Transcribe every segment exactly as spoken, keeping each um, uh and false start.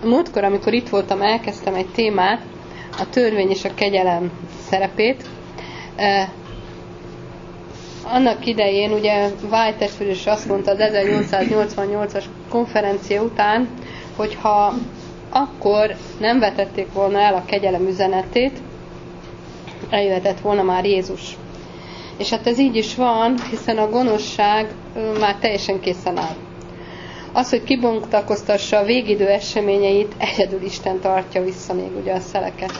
múltkor, amikor itt voltam, elkezdtem egy témát, a törvény és a kegyelem szerepét. Annak idején ugye White testvér is azt mondta az ezernyolcszáznyolcvannyolcas konferencia után, hogyha akkor nem vetették volna el a kegyelem üzenetét, eljöhetett volna már Jézus. És hát ez így is van, hiszen a gonoszság már teljesen készen áll. Az, hogy kibontakoztassa a végidő eseményeit, egyedül Isten tartja vissza még ugye a szeleket.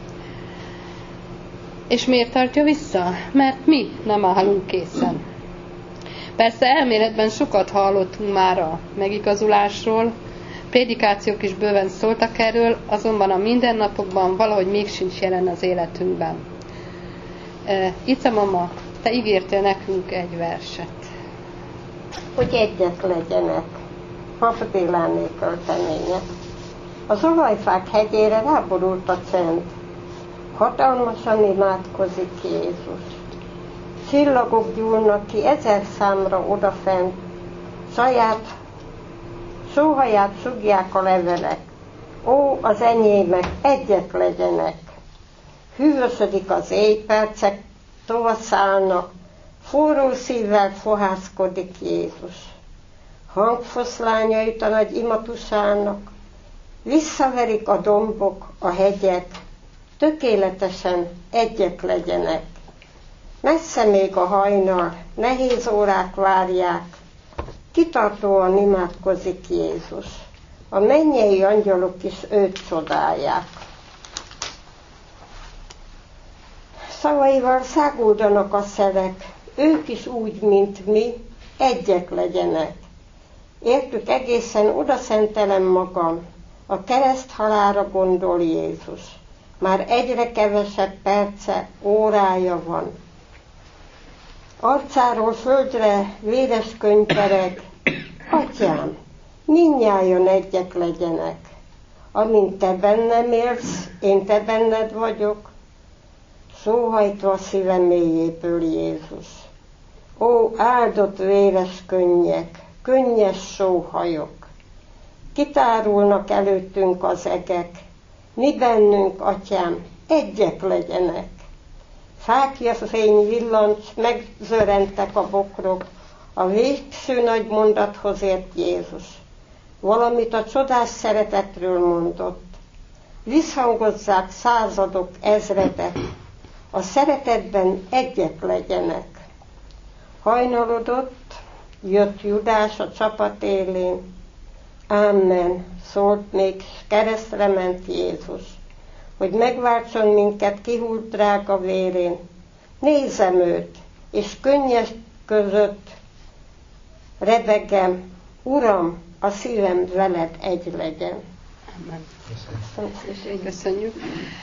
És miért tartja vissza? Mert mi nem állunk készen. Persze elméletben sokat hallottunk már a megigazulásról, prédikációk is bőven szóltak erről, azonban a mindennapokban valahogy még sincs jelen az életünkben. Ica mama, te ígértél nekünk egy verset. Hogy egyek legyenek, Pap Béláné költeménye. Az olajfák hegyére ráborult a csend. Hatalmasan imádkozik Jézus. Csillagok gyúlnak ki ezer számra odafent, saját sóhaját sugják a levelek. Ó, az enyémek, egyek legyenek. Hűvösödik az éjpercek, tovaszállnak, forró szívvel fohászkodik Jézus. Hangfoszlányait a nagy imatusának, visszaverik a dombok, a hegyek, tökéletesen egyek legyenek. Messze még a hajnal, nehéz órák várják, kitartóan imádkozik Jézus. A mennyei angyalok is őt csodálják. Szavaival száguldanak a szelek, ők is úgy, mint mi, egyek legyenek. Értük egészen oda szentelem magam, a kereszt halálra gondol Jézus. Már egyre kevesebb perce, órája van. Arcáról földre véres könypereg, Atyám, mindnyájan egyek legyenek. Amint te bennem élsz, én te benned vagyok, sóhajtva a szívem mélyéből Jézus. Ó, áldott véres könnyek, könnyes sóhajok, kitárulnak előttünk az egek, mi bennünk, Atyám, egyek legyenek. Fákja fény villancs, megzörentek a bokrok, a végső nagy mondathoz ért Jézus. Valamit a csodás szeretetről mondott. Visszhangozzák századok, ezredek, a szeretetben egyek legyenek. Hajnalodott, jött Judás a csapat élén. Ámen, szólt még, keresztre ment Jézus, hogy megváltson minket kihult drága vérén. Nézem őt, és könnyes között rebegem, Uram, a szívem veled egy legyen. Amen. Köszönjük. Köszönjük.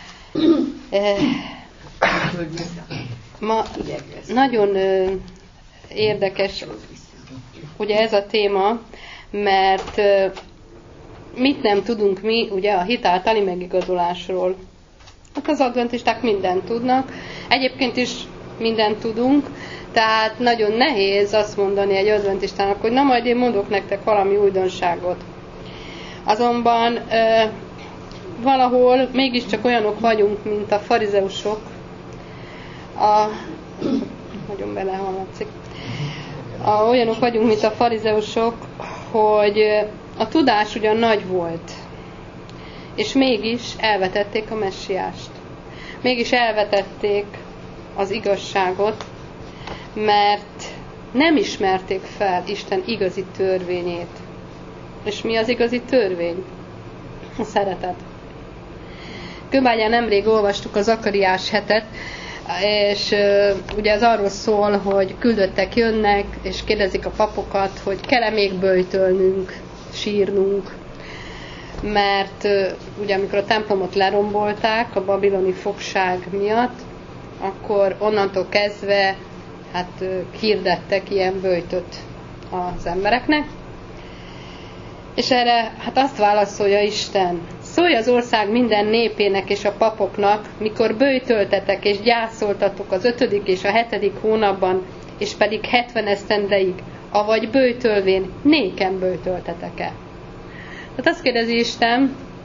Ma nagyon érdekes ugye ez a téma, mert mit nem tudunk mi ugye a hit általi megigazulásról. Hát az adventisták mindent tudnak, egyébként is mindent tudunk, tehát nagyon nehéz azt mondani egy adventistának, hogy na majd én mondok nektek valami újdonságot. Azonban ö, valahol mégiscsak olyanok vagyunk, mint a farizeusok, a, nagyon belehallatszik, a, olyanok vagyunk, mint a farizeusok, hogy a tudás ugyan nagy volt, és mégis elvetették a messiást. Mégis elvetették az igazságot, mert nem ismerték fel Isten igazi törvényét. És mi az igazi törvény? A szeretet. Kőbányán nemrég olvastuk az Zakariás hetet, és uh, ugye ez arról szól, hogy küldöttek jönnek, és kérdezik a papokat, hogy kell-e még böjtölnünk, sírnunk, mert uh, ugye amikor a templomot lerombolták a babiloni fogság miatt, akkor onnantól kezdve hát uh, hirdettek ilyen böjtöt az embereknek, és erre hát azt válaszolja Isten: szólj az ország minden népének és a papoknak, mikor böjtöltetek és gyászoltatok az ötödik és a hetedik hónapban, és pedig hetven esztendeig, avagy böjtölvén nékem böjtöltetek-e. Tehát azt kérdezi Isten,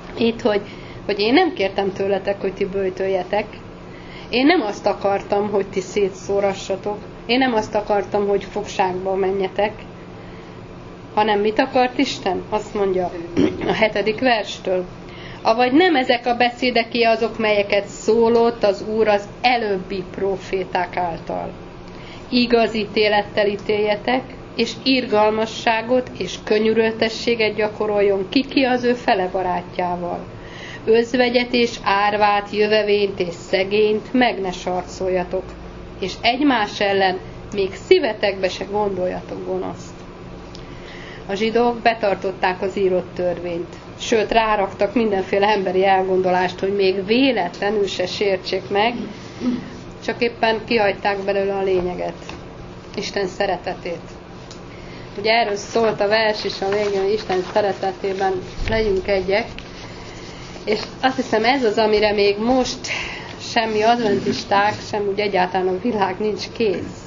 Itt, hogy, hogy én nem kértem tőletek, hogy ti böjtöljetek. Én nem azt akartam, hogy ti szétszórassatok. Én nem azt akartam, hogy fogságba menjetek. Hanem mit akart Isten? Azt mondja a hetedik verstől. Avagy nem ezek a beszédeké azok, melyeket szólott az Úr az előbbi próféták által. Igaz ítélettel ítéljetek, és irgalmasságot és könyörültességet gyakoroljon ki ki az ő fele barátjával. Özvegyet és árvát, jövevényt és szegényt meg ne sarcoljatok, és egymás ellen még szívetekbe se gondoljatok gonoszt. A zsidók betartották az írott törvényt, sőt ráraktak mindenféle emberi elgondolást, hogy még véletlenül se sértsék meg, csak éppen kihagyták belőle a lényeget, Isten szeretetét. Ugye erről szólt a vers is a végén, hogy Isten szeretetében legyünk egyek, és azt hiszem ez az, amire még most semmi adventisták, sem úgy egyáltalán a világ nincs kész.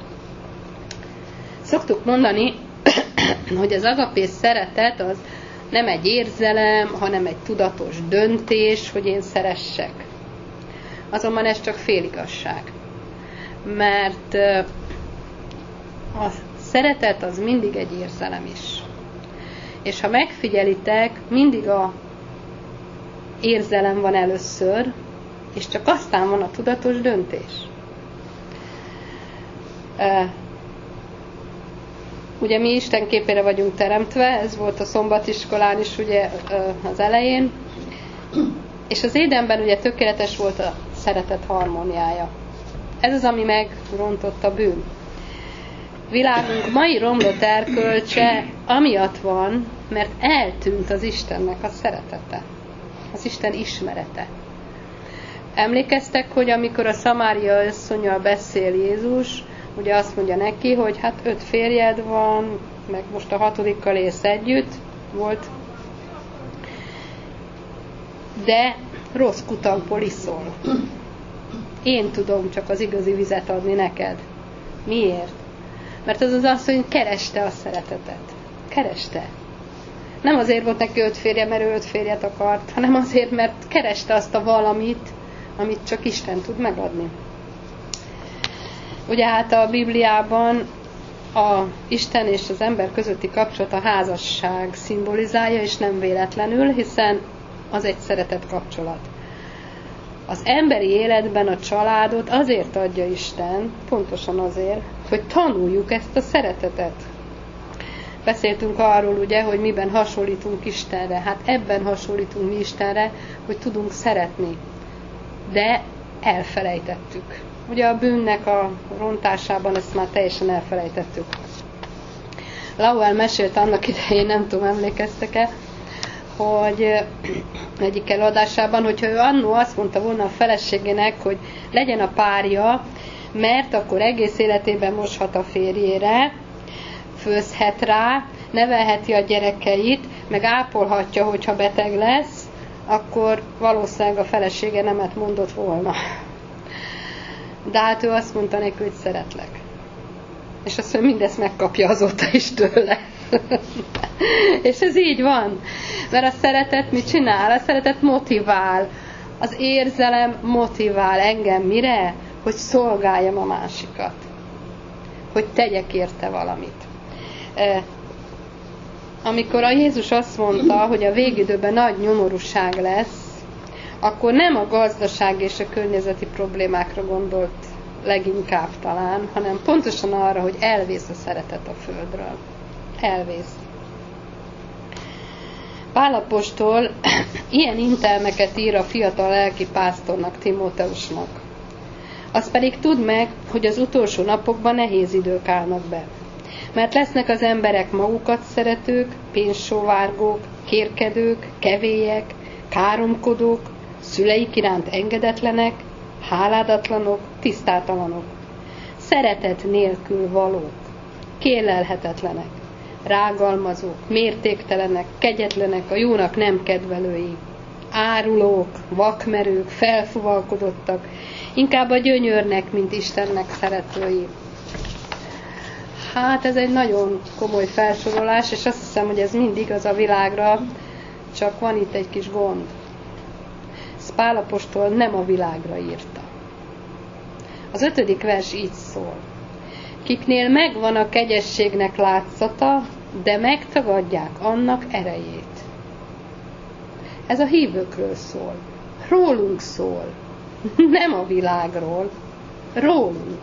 Szoktuk mondani, hogy az agapé szeretet az nem egy érzelem, hanem egy tudatos döntés, hogy én szeressek. Azonban ez csak féligazság. Mert a szeretet az mindig egy érzelem is. És ha megfigyelitek, mindig a érzelem van először, és csak aztán van a tudatos döntés. Ugye mi Isten képére vagyunk teremtve, ez volt a szombatiskolán is ugye az elején, és az Édenben ugye tökéletes volt a szeretet harmóniája. Ez az, ami megrontott a bűn. Világunk mai romlott erkölcse amiatt van, mert eltűnt az Istennek a szeretete, az Isten ismerete. Emlékeztek, hogy amikor a Szamária asszonnyal beszél Jézus, ugye azt mondja neki, hogy hát öt férjed van, meg most a hatodikkal élsz együtt, volt, de rossz kutakból iszol. Én tudom csak az igazi vizet adni neked. Miért? Mert az az asszony kereste a szeretetet. Kereste. Nem azért volt neki öt férje, mert ő öt férjet akart, hanem azért, mert kereste azt a valamit, amit csak Isten tud megadni. Ugye hát a Bibliában a Isten és az ember közötti kapcsolat a házasság szimbolizálja, és nem véletlenül, hiszen az egy szeretet kapcsolat. Az emberi életben a családot azért adja Isten, pontosan azért, hogy tanuljuk ezt a szeretetet. Beszéltünk arról, ugye, hogy miben hasonlítunk Istenre. Hát ebben hasonlítunk mi Istenre, hogy tudunk szeretni. De elfelejtettük. Ugye a bűnnek a rontásában ezt már teljesen elfelejtettük. Lowell mesélt annak idején, nem tudom, emlékeztek-e, hogy egyik előadásában, hogyha ő annó azt mondta volna a feleségének, hogy legyen a párja, mert akkor egész életében moshat a férjére, főzhet rá, nevelheti a gyerekeit, meg ápolhatja, hogyha beteg lesz, akkor valószínűleg a felesége nemet mondott volna. De hát ő azt mondta neki, hogy szeretlek. És azt mondja, mindezt megkapja azóta is tőle. És ez így van. Mert a szeretet mit csinál? A szeretet motivál. Az érzelem motivál engem mire? Hogy szolgáljam a másikat. Hogy tegyek érte valamit. Amikor a Jézus azt mondta, hogy a végidőben nagy nyomorúság lesz, akkor nem a gazdaság és a környezeti problémákra gondolt leginkább talán, hanem pontosan arra, hogy elvész a szeretet a földről. Elvész. Pál apostol ilyen intelmeket ír a fiatal lelkipásztornak, Timóteusnak. Azt pedig tudd meg, hogy az utolsó napokban nehéz idők állnak be. Mert lesznek az emberek magukat szeretők, pénzsóvárgók, kérkedők, kevélyek, káromkodók, szüleik iránt engedetlenek, háládatlanok, tisztátalanok, szeretet nélkül valók, kérlelhetetlenek, rágalmazók, mértéktelenek, kegyetlenek, a jónak nem kedvelői, árulók, vakmerők, felfuvalkodottak, inkább a gyönyörnek, mint Istennek szeretői. Hát ez egy nagyon komoly felsorolás, és azt hiszem, hogy ez mind igaz a világra, csak van itt egy kis gond. Pál apostol nem a világra írta. Az ötödik vers így szól. Kiknél megvan a kegyességnek látszata, de megtagadják annak erejét. Ez a hívőkről szól. Rólunk szól. Nem a világról. Rólunk.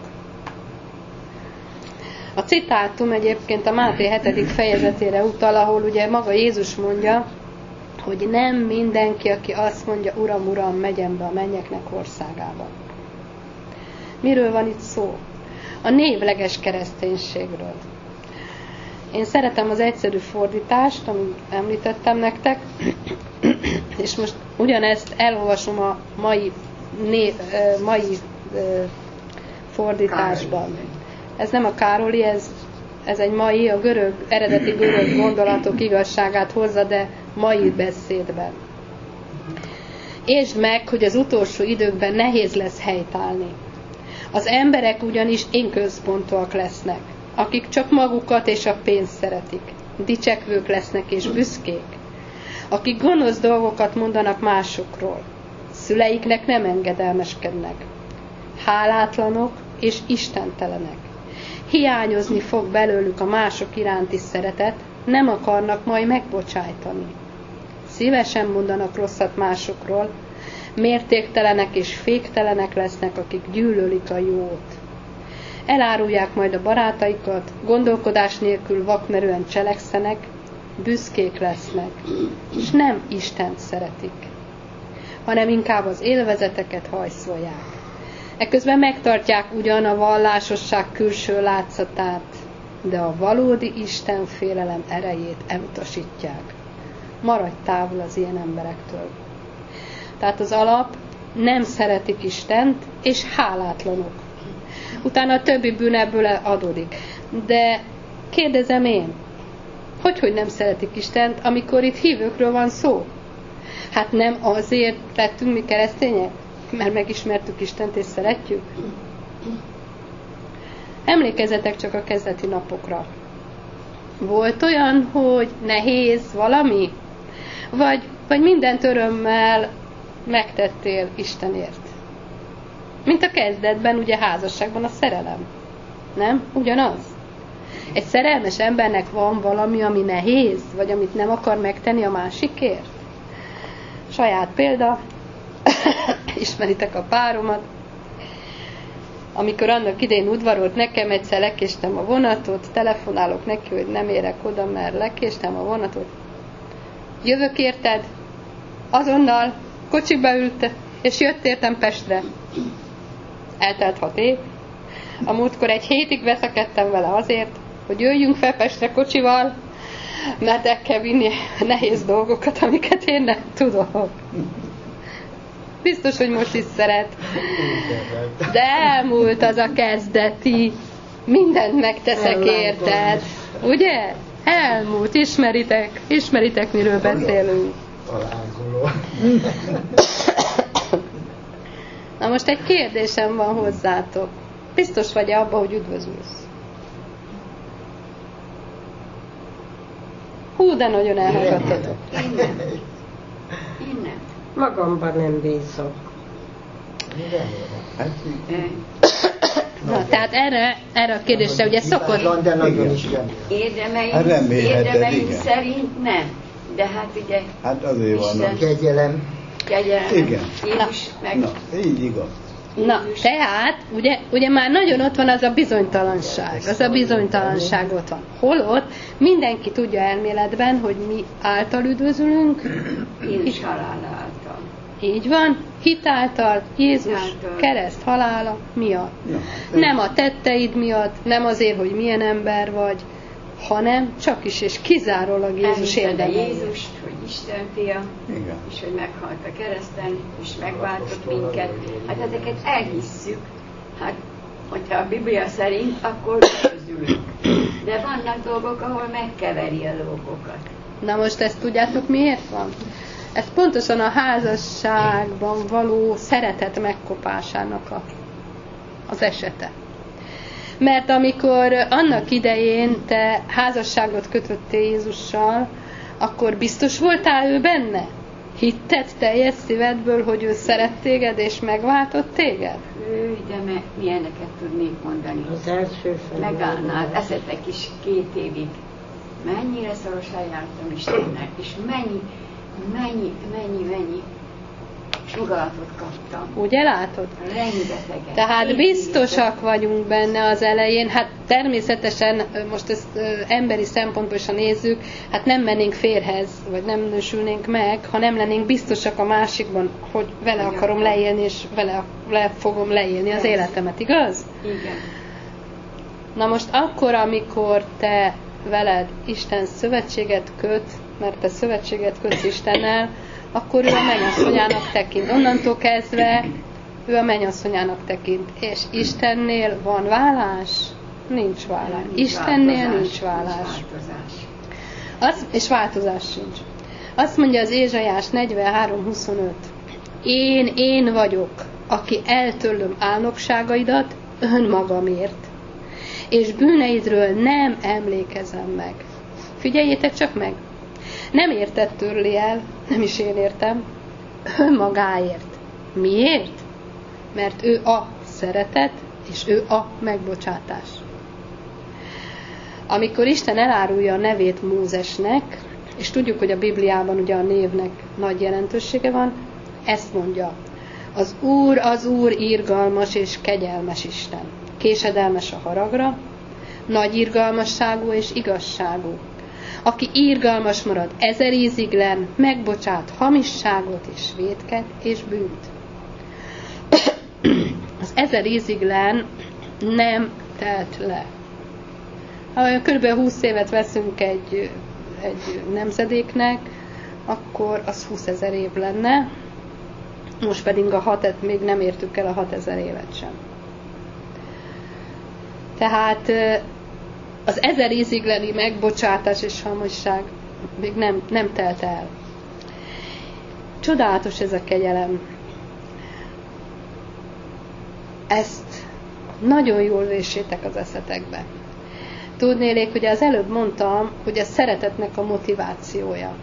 A citátum egyébként a Máté hetedik fejezetére utal, ahol ugye maga Jézus mondja, hogy nem mindenki, aki azt mondja, Uram, Uram, megyen be a mennyeknek országába. Miről van itt szó? A névleges kereszténységről. Én szeretem az egyszerű fordítást, amit említettem nektek, és most ugyanezt elolvasom a mai, név, mai fordításban. Ez nem a Károli, ez, ez egy mai, a görög, eredeti görög gondolatok igazságát hozza, de mai beszédben. Értsd meg, hogy az utolsó időkben nehéz lesz helytállni. Az emberek ugyanis én központúak lesznek, akik csak magukat és a pénzt szeretik. Dicsekvők lesznek és büszkék, akik gonosz dolgokat mondanak másokról. Szüleiknek nem engedelmeskednek. Hálátlanok és istentelenek. Hiányozni fog belőlük a mások iránti szeretet, nem akarnak majd megbocsájtani. Szívesen mondanak rosszat másokról, mértéktelenek és féktelenek lesznek, akik gyűlölik a jót. Elárulják majd a barátaikat, gondolkodás nélkül vakmerően cselekszenek, büszkék lesznek, és nem Istent szeretik, hanem inkább az élvezeteket hajszolják. Eközben megtartják ugyan a vallásosság külső látszatát, de a valódi Isten félelem erejét elutasítják. Maradj távol az ilyen emberektől. Tehát az alap, nem szeretik Istent, és hálátlanok. Utána a többi bűn ebből adódik. De kérdezem én, hogy, hogy nem szeretik Istent, amikor itt hívőkről van szó? Hát nem azért lettünk mi keresztények, mert megismertük Istent és szeretjük? Emlékezzetek csak a kezdeti napokra. Volt olyan, hogy nehéz valami? Vagy, vagy mindent örömmel megtettél Istenért? Mint a kezdetben, ugye házasságban a szerelem. Nem? Ugyanaz? Egy szerelmes embernek van valami, ami nehéz, vagy amit nem akar megtenni a másikért? Saját példa, ismeritek a páromat, amikor annak idején udvarolt nekem, egyszer lekéstem a vonatot, telefonálok neki, hogy nem érek oda, mert lekéstem a vonatot. Jövök érted? Azonnal kocsiba ült, és jött értem Pestre. Eltelt hat év. A múltkor egy hétig veszekedtem vele azért, hogy jöjjünk fel Pestre kocsival, mert el kell vinni nehéz dolgokat, amiket én nem tudok. Biztos, hogy most is szeret. De elmúlt az a kezdeti, mindent megteszek érted. Ugye? Elmúlt, ismeritek, ismeritek, miről beszélünk. Na most egy kérdésem van hozzátok. Biztos vagy abban, hogy üdvözülsz? Hú, de nagyon elhallgattatok. Innen. Magamban nem bízok. Na, tehát erre, erre a kérdésre ugye szokott... De nagyon is érdemeim, érdemeim szerint nem. De hát ugye... Hát azért van a kegyelem. Kegyelem. Igen. Jézus meg... Na, így igaz. Na, tehát, ugye, ugye már nagyon ott van az a bizonytalanság, az a bizonytalanság ott van. Holott mindenki tudja elméletben, hogy mi által üdvözülünk. Jézus halála által. Így van, hitáltal, Jézus által. Kereszt halála miatt. Ja, nem a tetteid miatt, nem azért, hogy milyen ember vagy, hanem csak is és kizárólag Jézus érdemei. Jézus, hogy Isten fia, igen. És hogy meghalt a kereszten, és megváltott minket. Hát ezeket elhisszük. Hát, hogyha a Biblia szerint, akkor közülünk. De vannak dolgok, ahol megkeveri a dolgokat. Na most ezt tudjátok miért van? Ez pontosan a házasságban való szeretet megkopásának a, az esete. Mert amikor annak idején te házasságot kötöttél Jézussal, akkor biztos voltál ő benne? Hitted teljes szívedből, hogy ő szeret téged és megváltott téged? Ő, de me, milyeneket tudnék mondani. Az első fel. Megállnád, eszetek is két évig. Mennyire szorosan jártam Istennek, és mennyi, mennyi, mennyi, mennyi sugalatot kaptam. Ugye látod? Rengeteget. Tehát biztosak vagyunk benne az elején, hát természetesen most ezt ö, emberi szempontból is, ha nézzük, hát nem mennénk férhez, vagy nem nősülnénk meg, ha nem lennénk biztosak a másikban, hogy vele akarom leélni, és vele le fogom leélni az életemet, igaz? Igen. Na most akkor, amikor te veled Isten szövetséget köt, mert te szövetséget kötsz Istennel, akkor ő a mennyasszonyának tekint. Onnantól kezdve ő a mennyasszonyának tekint. És Istennél van vállás? Nincs vállás. Nincs Istennél változás, nincs vállás. nincs változás. Az, és változás sincs. Azt mondja az Ézsaiás negyvenhárom huszonöt. Én, én vagyok, aki eltörlöm álnokságaidat önmagamért, és bűneidről nem emlékezem meg. Figyeljétek csak meg! Nem érted törli el, nem is én értem, önmagáért. Miért? Mert ő a szeretet, és ő a megbocsátás. Amikor Isten elárulja a nevét Mózesnek, és tudjuk, hogy a Bibliában ugye a névnek nagy jelentősége van, ezt mondja: az Úr, az Úr irgalmas és kegyelmes Isten, késedelmes a haragra, nagy irgalmasságú és igazságú, aki irgalmas marad ezer íziglen, megbocsát hamisságot és vétket és bűnt. Az ezer íziglen nem telt le. Ha körülbelül húsz évet veszünk egy, egy nemzedéknek, akkor az húszezer év lenne, most pedig a hatet még nem értük el a hatezer évet sem. Tehát az ezer ízigleni megbocsátás és hamisság még nem, nem telt el. Csodálatos ez a kegyelem. Ezt nagyon jól véssétek az eszetekbe. Tudnélék, hogy az előbb mondtam, hogy a szeretetnek a motivációja.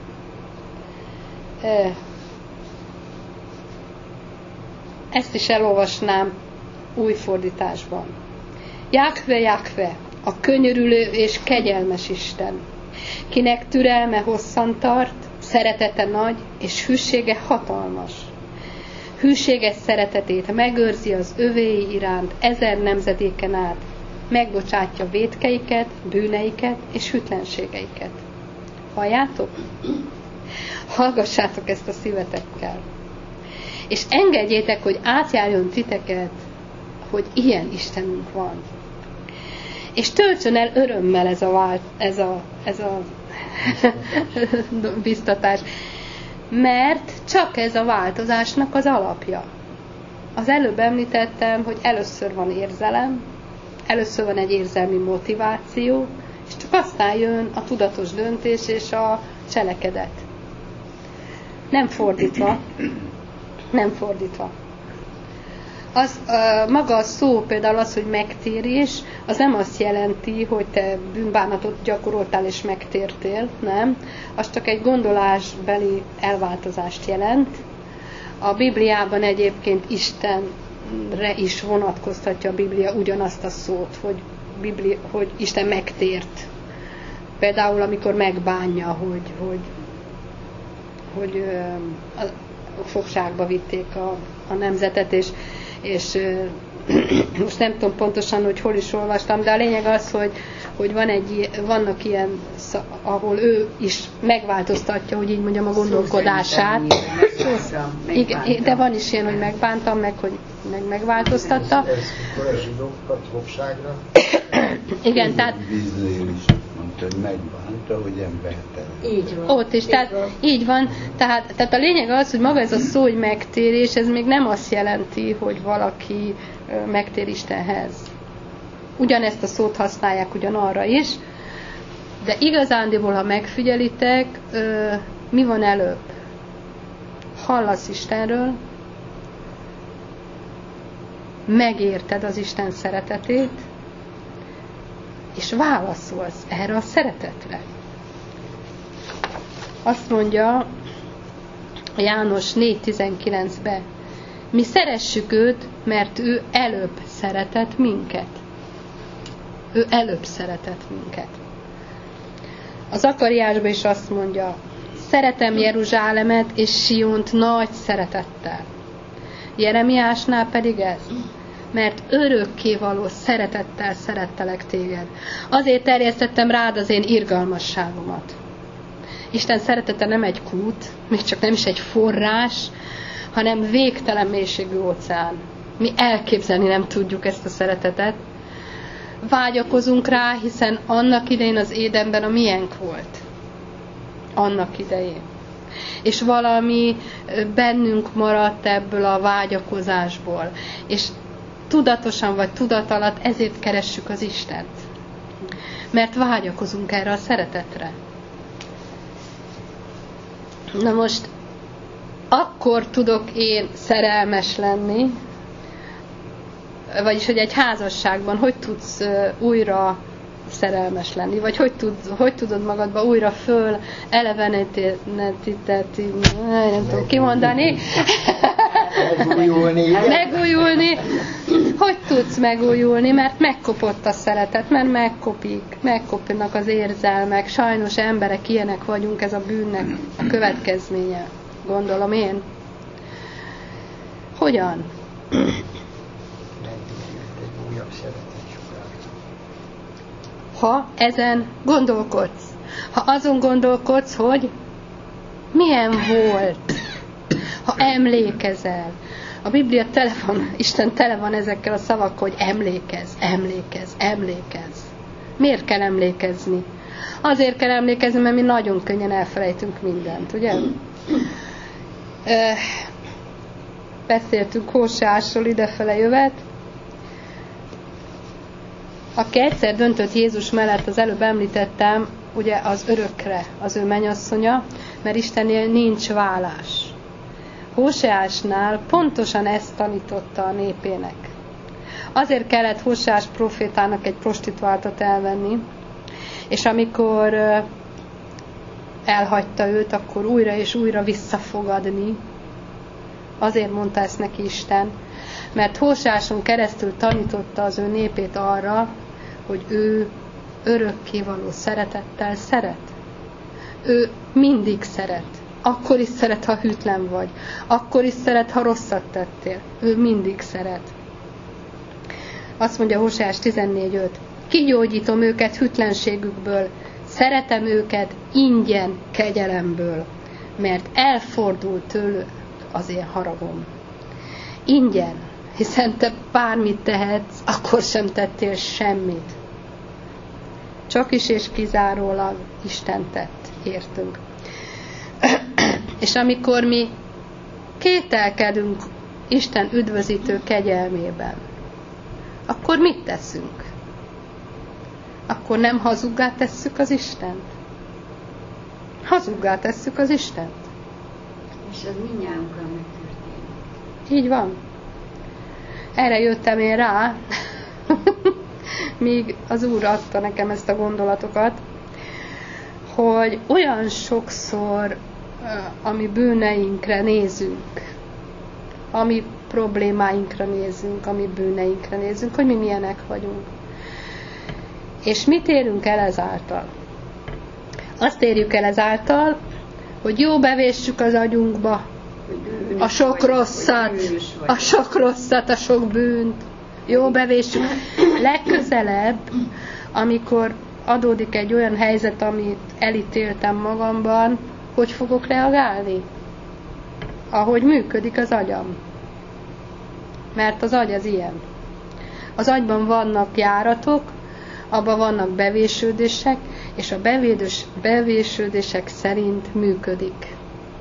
Ezt is elolvasnám új fordításban. Jákve, Jákve, a könyörülő és kegyelmes Isten, kinek türelme hosszan tart, szeretete nagy, és hűsége hatalmas. Hűséges szeretetét megőrzi az övéi iránt ezer nemzedéken át, megbocsátja vétkeiket, bűneiket és hűtlenségeiket. Halljátok? Hallgassátok ezt a szívetekkel. És engedjétek, hogy átjárjon titeket, hogy ilyen Istenünk van. És töltsön el örömmel ez a, vált, ez a, ez a biztatás. Mert csak ez a változásnak az alapja. Az előbb említettem, hogy először van érzelem, először van egy érzelmi motiváció, és csak aztán jön a tudatos döntés és a cselekedet. Nem fordítva. Nem fordítva. Az, uh, maga a szó, például az, hogy megtérés, az nem azt jelenti, hogy te bűnbánatot gyakoroltál és megtértél, nem. Az csak egy gondolásbeli elváltozást jelent. A Bibliában egyébként Istenre is vonatkoztatja a Biblia ugyanazt a szót, hogy, Biblia, hogy Isten megtért. Például amikor megbánja, hogy, hogy, hogy uh, a fogságba vitték a, a nemzetet, és és most nem tudom pontosan, hogy hol is olvastam, de a lényeg az, hogy, hogy van egy, vannak ilyen, ahol ő is megváltoztatja, hogy így mondjam, a gondolkodását. Igen, de van is ilyen, hogy megbántam, meg hogy meg megváltoztatta. Igen, tehát hogy megbánta, hogy embertelen. Így van. Ott is, tehát így van. Tehát, tehát a lényeg az, hogy maga ez a szó, hogy megtérés, ez még nem azt jelenti, hogy valaki megtér Istenhez. Ugyanezt a szót használják ugyanarra is, de igazándiból, ha megfigyelitek, mi van előbb? Hallasz Istenről, megérted az Isten szeretetét, és válaszolsz erre a szeretetre. azt mondja János négy tizenkilencben, mi szeressük őt, mert ő előbb szeretett minket. Ő előbb szeretett minket. A Zakariásban is azt mondja, szeretem Jeruzsálemet és Siont nagy szeretettel. Jeremiásnál pedig ez, mert örökkévaló szeretettel szerettelek téged. Azért terjesztettem rád az én irgalmasságomat. Isten szeretete nem egy kút, még csak nem is egy forrás, hanem végtelen mélységű óceán. Mi elképzelni nem tudjuk ezt a szeretetet. Vágyakozunk rá, hiszen annak idején az Édenben a miénk volt. Annak idején. És valami bennünk maradt ebből a vágyakozásból. És tudatosan vagy tudat alatt ezért keressük az Istent. Mert vágyakozunk erre a szeretetre. Na most, akkor tudok én szerelmes lenni, vagyis, hogy egy házasságban hogy tudsz újra szerelmes lenni, vagy hogy, tud, hogy tudod magadba újra föl eleveníteni, nem tudom kimondani, megújulni. megújulni, hogy tudsz megújulni, mert megkopott a szeretet, mert megkopik, megkopnak az érzelmek, sajnos emberek ilyenek vagyunk, ez a bűnnek a következménye, gondolom én. Hogyan? Ha ezen gondolkodsz, ha azon gondolkodsz, hogy milyen volt, ha emlékezel. A Biblia tele van, Isten tele van ezekkel a szavakkal, hogy emlékezz, emlékezz, emlékezz. Miért kell emlékezni? Azért kell emlékezni, mert mi nagyon könnyen elfelejtünk mindent, ugye? Beszéltünk Hóseásról idefele jövet. Aki egyszer döntött Jézus mellett, az előbb említettem, ugye az örökre az ő mennyasszonya, mert Istennél nincs válás. Hóseásnál pontosan ezt tanította a népének. Azért kellett Hóseás profétának egy prostituáltat elvenni, és amikor elhagyta őt, akkor újra és újra visszafogadni. Azért mondta ezt neki Isten, mert Hóseáson keresztül tanította az ő népét arra, hogy ő örökkévaló szeretettel szeret. Ő mindig szeret. Akkor is szeret, ha hűtlen vagy. Akkor is szeret, ha rosszat tettél. Ő mindig szeret. Azt mondja Hóseás tizennégy öt. Kigyógyítom őket hűtlenségükből, szeretem őket ingyen kegyelemből, mert elfordult tőlük az én haragom. Ingyen, hiszen te bármit tehetsz, akkor sem tettél semmit. Csak is és kizárólag Isten tett, értünk. És amikor mi kételkedünk Isten üdvözítő kegyelmében, akkor mit teszünk? Akkor nem hazuggá tesszük az Istent? Hazuggá tesszük az Istent. És az mindnyájunkra megtörténik. Így van. Erre jöttem én rá, míg az Úr adta nekem ezt a gondolatokat, hogy olyan sokszor, ami bűneinkre nézünk, ami problémáinkra nézünk, ami bűneinkre nézünk, hogy mi milyenek vagyunk. És mit érünk el ezáltal? Azt érjük el ezáltal, hogy jó bevéssük az agyunkba a sok rosszat, a sok rosszat, a sok bűnt. Jó bevéssük. Legközelebb, amikor adódik egy olyan helyzet, amit elítéltem magamban, hogy fogok reagálni? Ahogy működik az agyam. Mert az agy az ilyen. Az agyban vannak járatok, abban vannak bevésődések, és a bevédős, bevésődések szerint működik.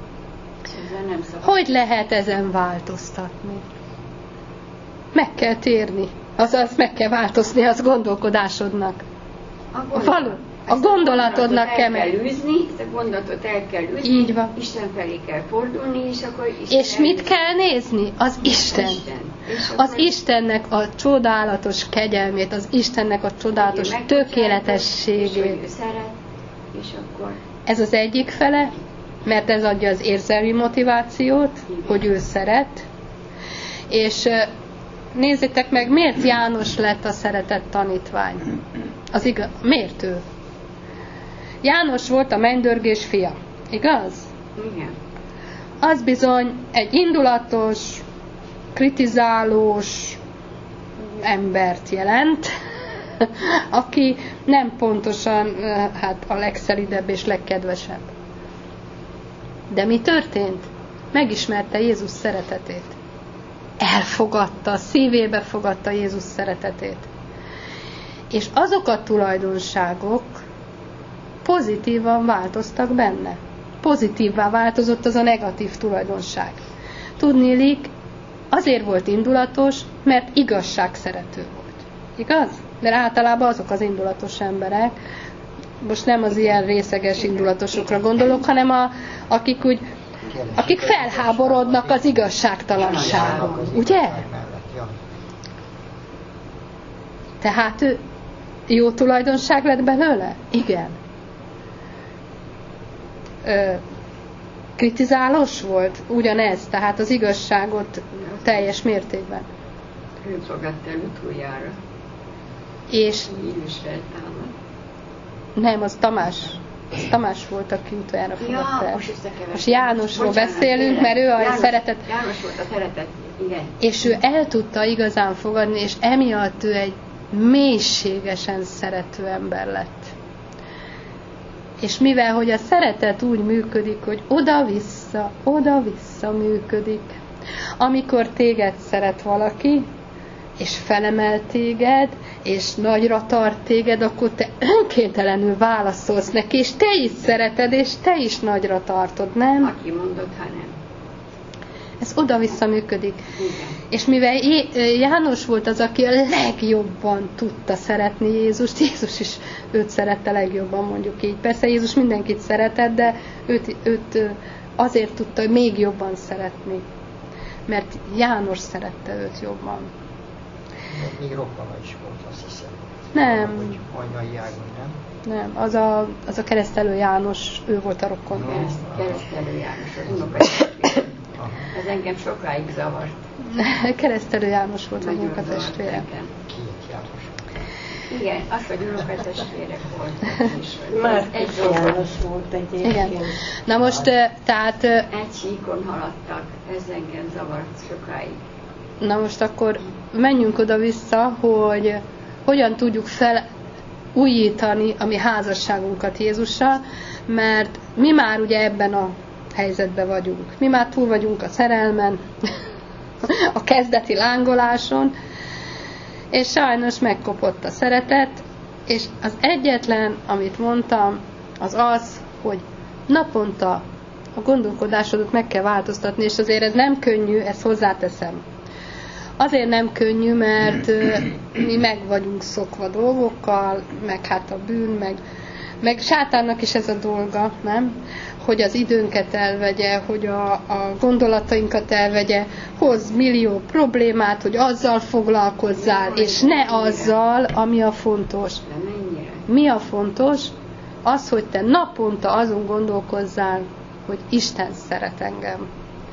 Hogy lehet ezen változtatni? Meg kell térni. Azaz meg kell változni az gondolkodásodnak. A, Való. A gondolatodnak kell meg. El kell űzni, ezt a gondolatot el kell űzni, így van. Isten felé kell fordulni, és akkor Isten És mit kell nézni? Az Isten. Isten. Az Istennek a csodálatos kegyelmét, az Istennek a csodálatos tökéletességét. És szeret, és akkor... Ez az egyik fele, mert ez adja az érzelmi motivációt, hogy ő szeret. És nézzétek meg, miért János lett a szeretett tanítvány? Az igaz, miért ő? János volt a mennydörgés fia, igaz? Igen. Az bizony egy indulatos, kritizálós embert jelent, aki nem pontosan hát a legszelidebb és legkedvesebb. De mi történt? Megismerte Jézus szeretetét. Elfogadta, szívébe fogadta Jézus szeretetét. És azok a tulajdonságok pozitívan változtak benne. Pozitívvá változott az a negatív tulajdonság. Tudniillik, azért volt indulatos, mert igazságszerető volt. Igaz? Mert általában azok az indulatos emberek, most nem az ilyen részeges indulatosokra gondolok, hanem a, akik úgy, akik felháborodnak az igazságtalanságon. Ugye? Tehát ő jó tulajdonság lett belőle? Igen. Ö, kritizálós volt? Ugyanez, tehát az igazságot teljes mértékben. Ő fogadta el utoljára. És Jézus feltámad. nem, az Tamás. Az Tamás volt, aki utoljára fogadta el. Ja, most összekevertem. Most Jánosról Bocsánat, beszélünk, mert ő a János, szeretet. János volt a szeretet, igen. És ő el tudta igazán fogadni, és emiatt ő egy mélységesen szerető ember lett. És mivel, hogy a szeretet úgy működik, hogy oda-vissza, oda-vissza működik. Amikor téged szeret valaki, és felemel téged, és nagyra tart téged, akkor te önkéntelenül válaszolsz neki, és te is szereted, és te is nagyra tartod, nem? Aki mondott, ha nem. Ez oda-vissza működik. Igen. És mivel János volt az, aki a legjobban tudta szeretni Jézust, Jézus is őt szerette legjobban, mondjuk így. Persze Jézus mindenkit szeretett, de őt, őt azért tudta még jobban szeretni. Mert János szerette őt jobban. Még rokkana is volt, azt hiszem. Nem. Hogy anyai ágon, nem? Nem, az a, az a keresztelő János, ő volt a rokon. Kereszt, keresztelő János, az unokatestvére. Ez engem sokáig zavart. Keresztelő János volt a Nagyon unokatestvére. zavart engem. Két János. Igen, az, hogy unokatestvérek voltak is. Márkus János volt egyébként. Igen. Na most, eh, tehát... eh, Egy síkon haladtak, ez engem zavart sokáig. Na most akkor menjünk oda-vissza, hogy hogyan tudjuk felújítani a mi házasságunkat Jézussal, mert mi már ugye ebben a helyzetben vagyunk. Mi már túl vagyunk a szerelmen, a kezdeti lángoláson, és sajnos megkopott a szeretet, és az egyetlen, amit mondtam, az az, hogy naponta a gondolkodásodat meg kell változtatni, és azért ez nem könnyű, ezt hozzáteszem. Azért nem könnyű, mert mi meg vagyunk szokva dolgokkal, meg hát a bűn, meg, meg sátánnak is ez a dolga, nem? Hogy az időnket elvegye, hogy a, a gondolatainkat elvegye, hoz millió problémát, hogy azzal foglalkozzál, és ne azzal, ami a fontos. De mennyire? Mi a fontos? Az, hogy te naponta azon gondolkozzál, hogy Isten szeret engem.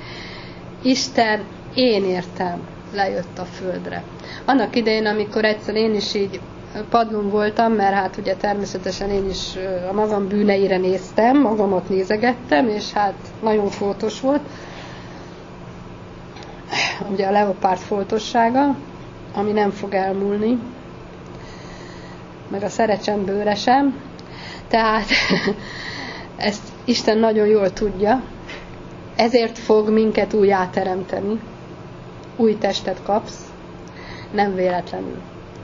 Isten, én értem, lejött a földre. Annak idején, amikor egyszer én is így padlón voltam, mert hát ugye természetesen én is a magam bűneire néztem, magamat nézegettem, és hát nagyon foltos volt. Ugye a leopárd foltossága, ami nem fog elmúlni, meg a szerecsen bőre sem. Tehát ezt Isten nagyon jól tudja, ezért fog minket újjáteremteni. Új testet kapsz, nem véletlenül.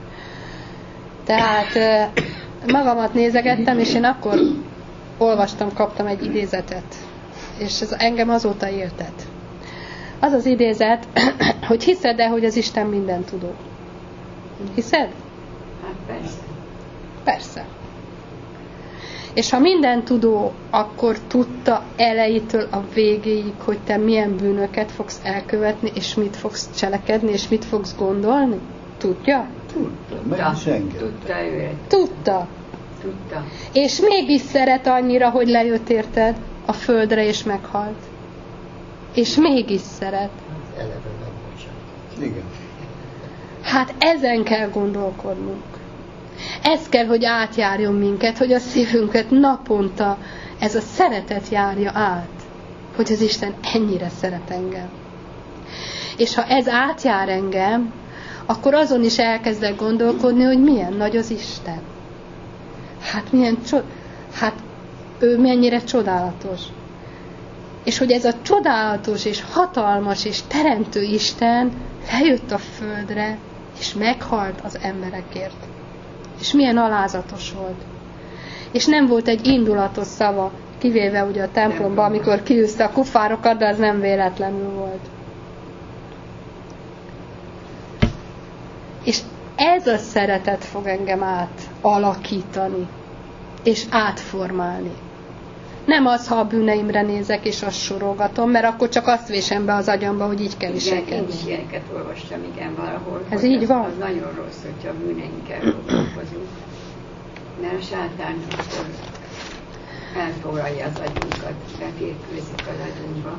Tehát magamat nézegettem, és én akkor olvastam, kaptam egy idézetet, és ez engem azóta éltet. Az az idézet, hogy hiszed-e, hogy az Isten minden tudó? Hiszed? Hát persze. Persze. És ha minden tudó, akkor tudta elejétől a végéig, hogy te milyen bűnöket fogsz elkövetni, és mit fogsz cselekedni, és mit fogsz gondolni? Tudja? Tudta, meg is engedte. Tudta őre. Tudta. Tudta. És mégis szeret annyira, hogy lejött, érted? a földre és meghalt. És mégis szeret. Eleve megbocsát. Igen. Hát ezen kell gondolkodnunk. Ez kell, hogy átjárjon minket, hogy a szívünket naponta ez a szeretet járja át. Hogy az Isten ennyire szeret engem. És ha ez átjár engem, akkor azon is elkezdek gondolkodni, hogy milyen nagy az Isten. Hát milyen cso- hát ő mennyire csodálatos. És hogy ez a csodálatos és hatalmas és teremtő Isten lejött a földre, és meghalt az emberekért. És milyen alázatos volt. És nem volt egy indulatos szava, kivéve ugye a templomban, amikor kiűzte a kufárokat, de az nem véletlenül volt. És ez a szeretet fog engem átalakítani, és átformálni. Nem az, ha a bűneimre nézek, és azt sorogatom, mert akkor csak azt vésem be az agyamba, hogy így kell viselkedni. Igen, én is ilyeneket olvastam, igen, valahol. Ez így az, van? Az nagyon rossz, hogyha a bűneinkkel foglalkozunk. Mert a sátán akkor elfoglalja az agyunkat, beférkőzik az agyunkba.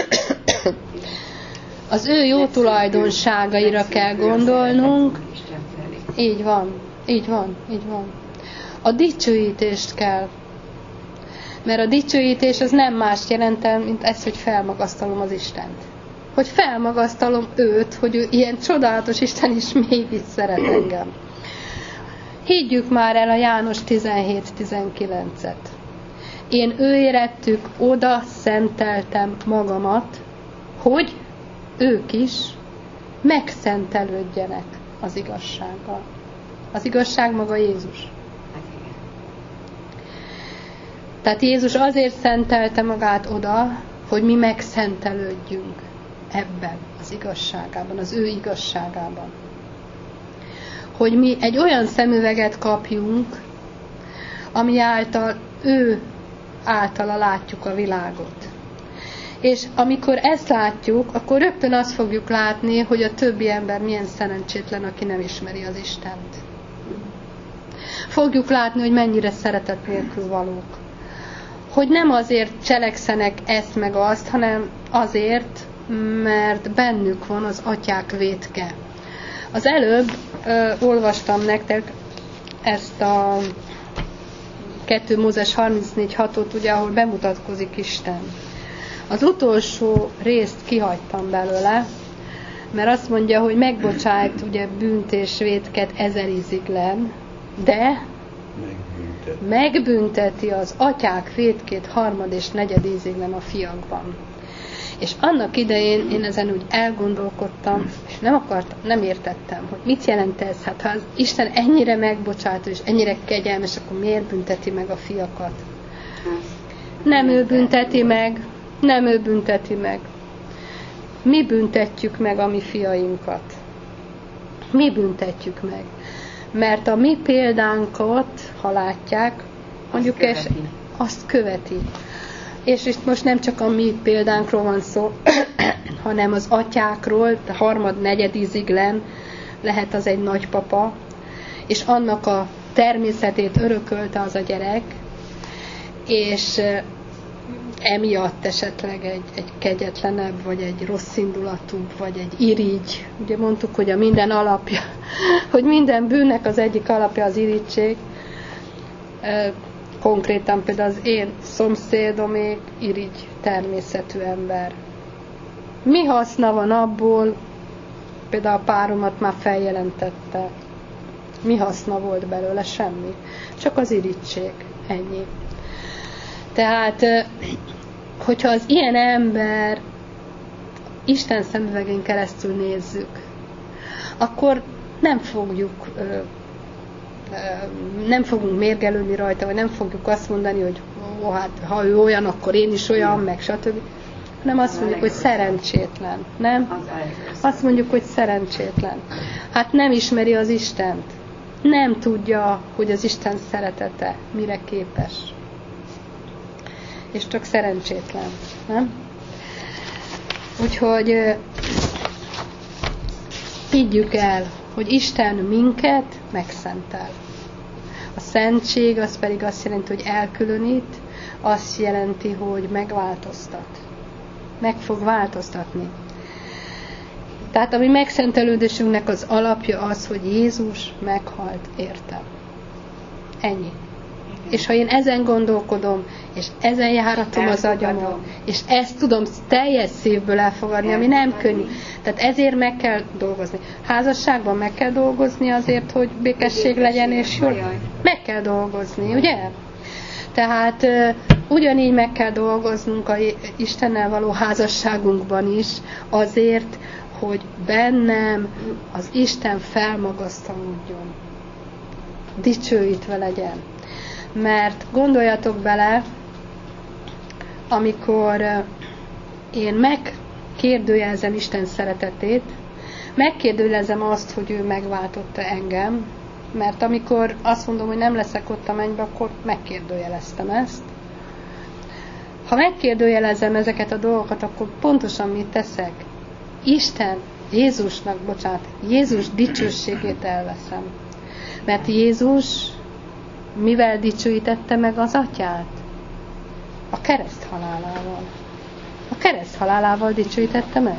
Az ő jó tulajdonságaira kell gondolnunk. Így van, így van, így van. A dicsőítést kell. Mert a dicsőítés az nem mást jelent, mint ez, hogy felmagasztalom az Istent. Hogy felmagasztalom őt, hogy ő ilyen csodálatos Isten is mégis szeret engem. Higgyük már el a János tizenhét tizenkilencet. Én ő érettük oda szenteltem magamat, hogy ők is megszentelődjenek az igazsággal. Az igazság maga Jézus. Tehát Jézus azért szentelte magát oda, hogy mi megszentelődjünk ebben az igazságában, az ő igazságában. Hogy mi egy olyan szemüveget kapjunk, ami által ő általa látjuk a világot. És amikor ezt látjuk, akkor rögtön azt fogjuk látni, hogy a többi ember milyen szerencsétlen, aki nem ismeri az Istent. Fogjuk látni, hogy mennyire szeretet nélkül valók. Hogy nem azért cselekszenek ezt meg azt, hanem azért, mert bennük van az atyák vétke. Az előbb ö, olvastam nektek ezt a kettő Mózes harmincnégy hatot, ugye, ahol bemutatkozik Isten. Az utolsó részt kihagytam belőle, mert azt mondja, hogy megbocsájt ugye bűnt és vétket ezer iziglen, de megbünteti. megbünteti az atyák vétkét harmad és negyed íziglen a fiakban. És annak idején én ezen úgy elgondolkodtam, és nem akartam, nem értettem, hogy mit jelent ez. Hát ha az Isten ennyire megbocsátó és ennyire kegyelmes, akkor miért bünteti meg a fiakat? Nem ő bünteti meg, nem ő bünteti meg. Mi büntetjük meg a mi fiainkat. Mi büntetjük meg. Mert a mi példánkat, ha látják, mondjuk azt követi. Azt követi. És itt most nem csak a mi példánkról van szó, hanem az atyákról, a harmad, negyed íziglen, lehet az egy nagypapa, és annak a természetét örökölte az a gyerek, és emiatt esetleg egy, egy kegyetlenebb, vagy egy rosszindulatúbb, vagy egy irigy. Ugye mondtuk, hogy a minden alapja, hogy minden bűnnek az egyik alapja az irigység. Konkrétan például az én szomszédomé irigy természetű ember. Mi haszna van abból, például a páromat már feljelentette. Mi haszna volt belőle? Semmi. Csak az irigység. Ennyi. Tehát, hogyha az ilyen ember Isten szemüvegén keresztül nézzük, akkor nem fogjuk, nem fogunk mérgelődni rajta, vagy nem fogjuk azt mondani, hogy ó, hát, ha ő olyan, akkor én is olyan, meg stb. Hanem azt mondjuk, hogy szerencsétlen. Nem? Azt mondjuk, hogy szerencsétlen. Hát nem ismeri az Istent. Nem tudja, hogy az Isten szeretete mire képes. És csak szerencsétlen, nem? Úgyhogy higgyük el, hogy Isten minket megszentel. A szentség az pedig azt jelenti, hogy elkülönít, azt jelenti, hogy megváltoztat. Meg fog változtatni. Tehát a mi megszentelődésünknek az alapja az, hogy Jézus meghalt értem. Ennyi. És ha én ezen gondolkodom, és ezen járatom az agyamon, és ezt tudom teljes szívből elfogadni, ami nem könnyű. Tehát ezért meg kell dolgozni. Házasságban meg kell dolgozni azért, hogy békesség legyen, és jól. Meg kell dolgozni, ugye? Tehát ugyanígy meg kell dolgoznunk a Istennel való házasságunkban is, azért, hogy bennem az Isten felmagasztalódjon. Dicsőítve legyen. Mert gondoljatok bele, amikor én megkérdőjelezem Isten szeretetét, megkérdőjelezem azt, hogy ő megváltotta engem, mert amikor azt mondom, hogy nem leszek ott a mennybe, akkor megkérdőjeleztem ezt. Ha megkérdőjelezem ezeket a dolgokat, akkor pontosan mit teszek? Isten, Jézusnak, bocsánat, Jézus dicsőségét elveszem. Mert Jézus mivel dicsőítette meg az atyát? A kereszt halálával. A kereszt halálával dicsőítette meg.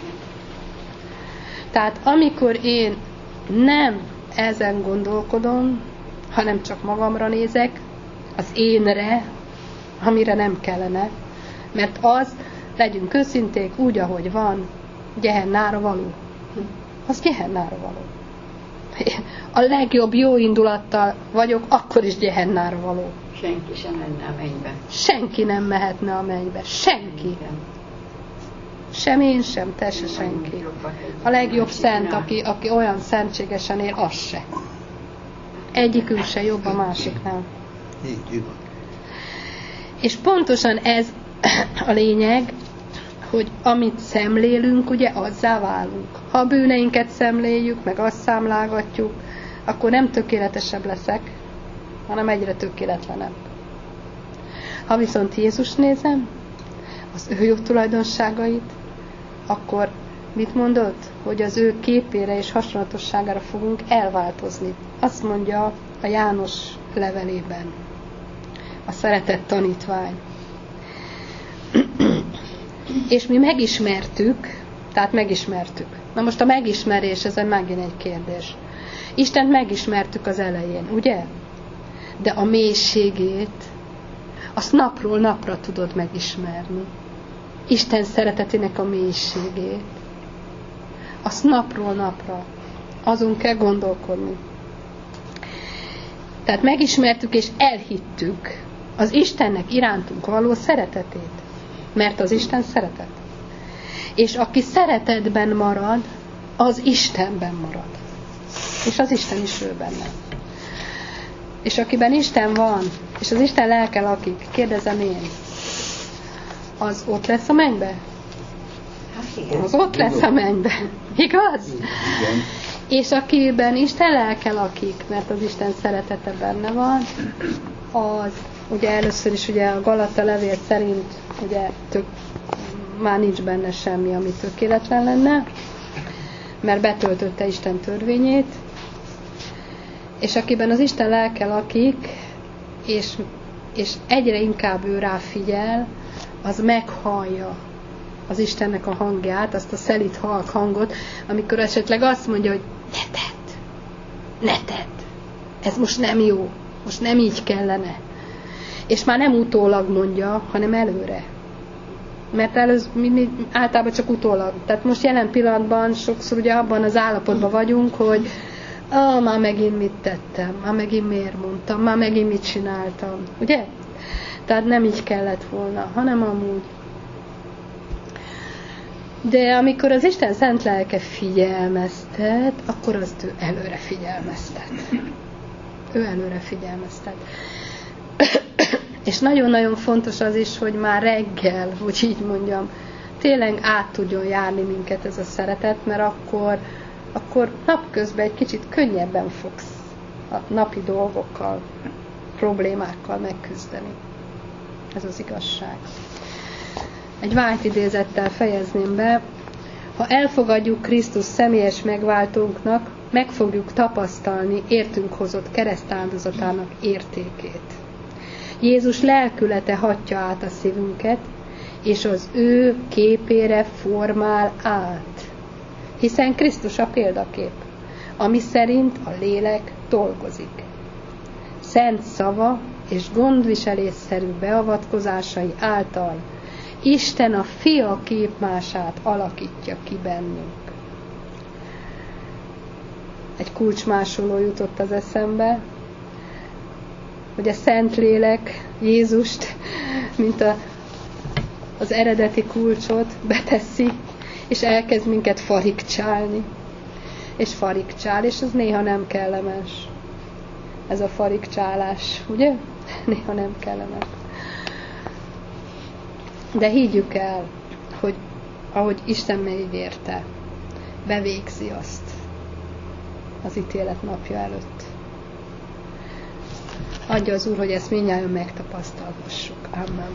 Tehát amikor én nem ezen gondolkodom, hanem csak magamra nézek, az énre, amire nem kellene, mert az, legyünk őszinték, úgy, ahogy van, Gehennára való. Az Gehennára való. A legjobb jó indulattal vagyok, akkor is Gehennára való. Senki sem menne a mennybe. Senki nem mehetne a mennybe. Senki. Sem én, sem te, se senki. A legjobb szent, aki, aki olyan szentségesen él, az se. Egyikünk se jobb a másiknál. Így van. És pontosan ez a lényeg, hogy amit szemlélünk, ugye azzá válunk. Ha a bűneinket szemléljük, meg azt számlálgatjuk, akkor nem tökéletesebb leszek, hanem egyre tökéletlenebb. Ha viszont Jézus nézem, az ő jobb tulajdonságait, akkor mit mondott? Hogy az ő képére és hasonlatosságára fogunk elváltozni. Azt mondja a János levelében. A szeretett tanítvány. És mi megismertük, tehát megismertük. Na most a megismerés, ez megint egy kérdés. Istent megismertük az elején, ugye? De a mélységét, azt napról napra tudod megismerni. Isten szeretetének a mélységét. Azt napról napra. Azon kell gondolkodni. Tehát megismertük és elhittük az Istennek irántunk való szeretetét. Mert az Isten szeretet. És aki szeretetben marad, az Istenben marad. És az Isten is ő benne. És akiben Isten van, és az Isten lelke lakik, kérdezem én, az ott lesz a mennybe? Az ott lesz a mennybe. Igaz? Igen. És akiben Isten lelke lakik, mert az Isten szeretete benne van, az ugye először is ugye a Galata levél szerint ugye tök, már nincs benne semmi, ami tökéletlen lenne, mert betöltötte Isten törvényét, és akiben az Isten lelke lakik, és, és egyre inkább ő ráfigyel, az meghallja az Istennek a hangját, azt a szelíd halk hangot, amikor esetleg azt mondja, hogy ne tedd, ne tedd, ez most nem jó, most nem így kellene. És már nem utólag mondja, hanem előre. Mert elősz, mi, mi általában csak utólag. Tehát most jelen pillanatban sokszor ugye abban az állapotban vagyunk, hogy ah, már megint mit tettem, már megint miért mondtam, már megint mit csináltam. Ugye? Tehát nem így kellett volna, hanem amúgy. De amikor az Isten szent lelke figyelmeztet, akkor azt ő előre figyelmeztet. Ő előre figyelmeztet. És nagyon-nagyon fontos az is, hogy már reggel, hogy így mondjam, tényleg át tudjon járni minket ez a szeretet, mert akkor, akkor napközben egy kicsit könnyebben fogsz a napi dolgokkal, problémákkal megküzdeni. Ez az igazság. Egy vált idézettel fejezném be. Ha elfogadjuk Krisztus személyes megváltónknak, meg fogjuk tapasztalni értünk hozott keresztáldozatának értékét. Jézus lelkülete hatja át a szívünket, és az ő képére formál át. Hiszen Krisztus a példakép, ami szerint a lélek dolgozik. Szent szava és gondviselésszerű beavatkozásai által Isten a fia képmását alakítja ki bennünk. Egy kulcsmásoló jutott az eszembe, hogy a Szentlélek Jézust, mint a, az eredeti kulcsot beteszi, és elkezd minket farigcsálni. És farigcsál, és az néha nem kellemes. Ez a farigcsálás, ugye? Néha nem kellemes. De higgyük el, hogy ahogy Isten megígérte, bevégzi azt az ítélet napja előtt. Adja az Úr, hogy ezt mindnyájan megtapasztalhassuk. Amen.